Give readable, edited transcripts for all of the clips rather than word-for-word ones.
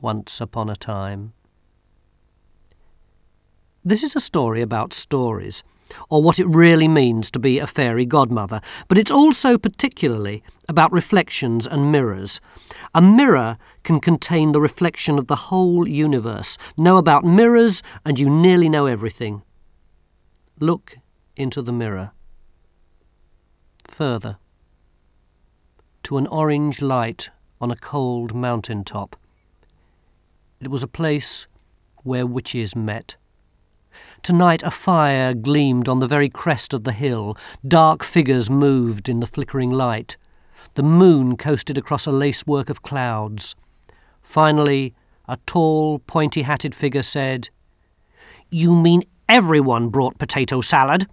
once upon a time. This is a story about stories, or what it really means to be a fairy godmother, but it's also particularly about reflections and mirrors. A mirror can contain the reflection of the whole universe. Know about mirrors and you nearly know everything. Look into the mirror. Further. To an orange light on a cold mountain top. It was a place where witches met. Tonight a fire gleamed on the very crest of the hill. Dark figures moved in the flickering light. The moon coasted across a lacework of clouds. Finally, a tall, pointy-hatted figure said, "You mean everyone brought potato salad?"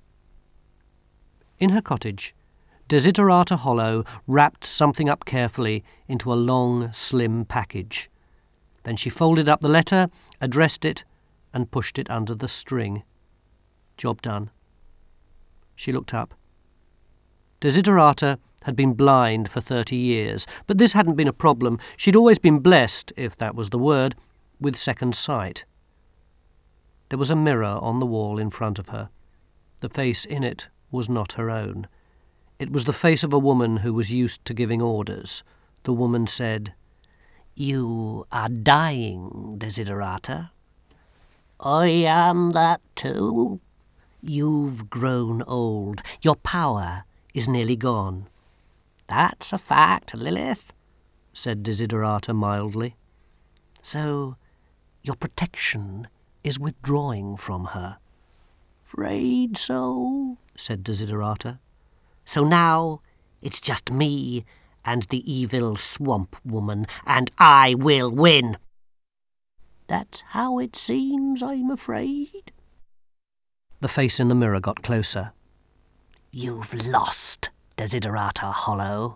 In her cottage, Desiderata Hollow wrapped something up carefully into a long, slim package. Then she folded up the letter, addressed it, and pushed it under the string. Job done. She looked up. Desiderata had been blind for 30 years, but this hadn't been a problem. She'd always been blessed, if that was the word, with second sight. There was a mirror on the wall in front of her. The face in it was not her own. It was the face of a woman who was used to giving orders. The woman said, "You are dying, Desiderata." "I am that too." "You've grown old. Your power is nearly gone." "That's a fact, Lilith," said Desiderata mildly. "So your protection is withdrawing from her." "'Fraid so," said Desiderata. "So now it's just me and the evil swamp woman, and I will win." "That's how it seems, I'm afraid." The face in the mirror got closer. "You've lost, Desiderata Hollow."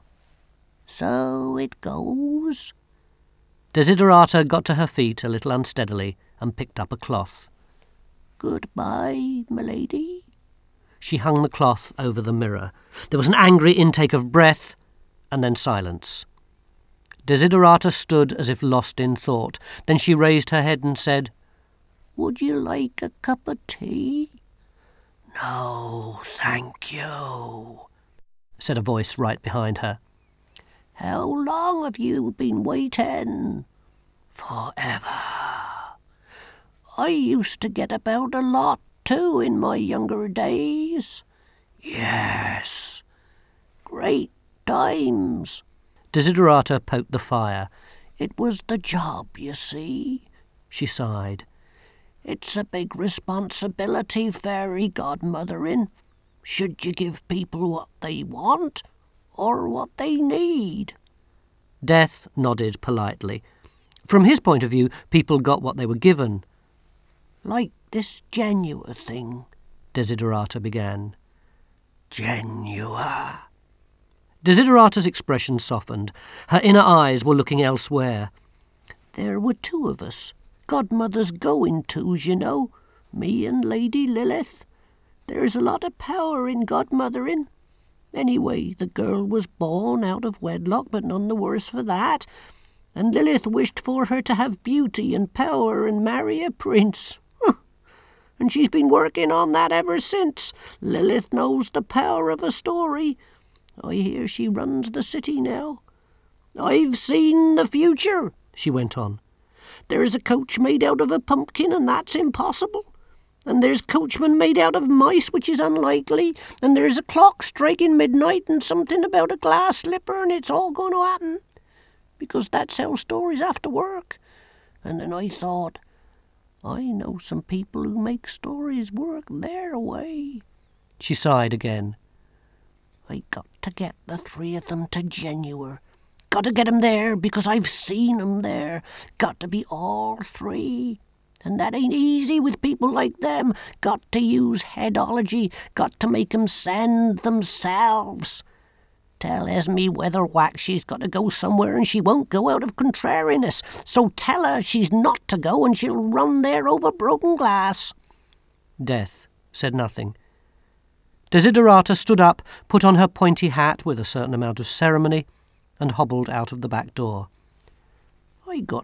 "So it goes." Desiderata got to her feet a little unsteadily and picked up a cloth. "Goodbye, milady." She hung the cloth over the mirror. There was an angry intake of breath, and then silence. Desiderata stood as if lost in thought. Then she raised her head and said, "Would you like a cup of tea?" "No, thank you," said a voice right behind her. "How long have you been waiting?" "Forever." "I used to get about a lot too in my younger days." "Yes." "Great times." Desiderata poked the fire. "It was the job, you see." She sighed. "It's a big responsibility, fairy godmothering. Should you give people what they want or what they need?" Death nodded politely. From his point of view, people got what they were given. "Like this Genua thing," Desiderata began. "Genua?" Desiderata's expression softened. Her inner eyes were looking elsewhere. "There were two of us, godmother's going-tos, you know, me and Lady Lilith. There's a lot of power in godmothering. Anyway, the girl was born out of wedlock, but none the worse for that. And Lilith wished for her to have beauty and power and marry a prince. And she's been working on that ever since. Lilith knows the power of a story. I hear she runs the city now. I've seen the future," she went on. "There's a coach made out of a pumpkin, and that's impossible. And there's coachmen made out of mice, which is unlikely. And there's a clock striking midnight and something about a glass slipper, and it's all going to happen. Because that's how stories have to work." And then I thought, I know some people who make stories work their way. She sighed again. "I got to get the three of them to Genua. Got to get 'em there because I've seen 'em there. Got to be all three. And that ain't easy with people like them. Got to use headology. Got to make 'em send themselves. Tell Esme Weatherwax she's got to go somewhere and she won't go out of contrariness. So tell her she's not to go and she'll run there over broken glass." Death said nothing. Desiderata stood up, put on her pointy hat with a certain amount of ceremony, and hobbled out of the back door. "I got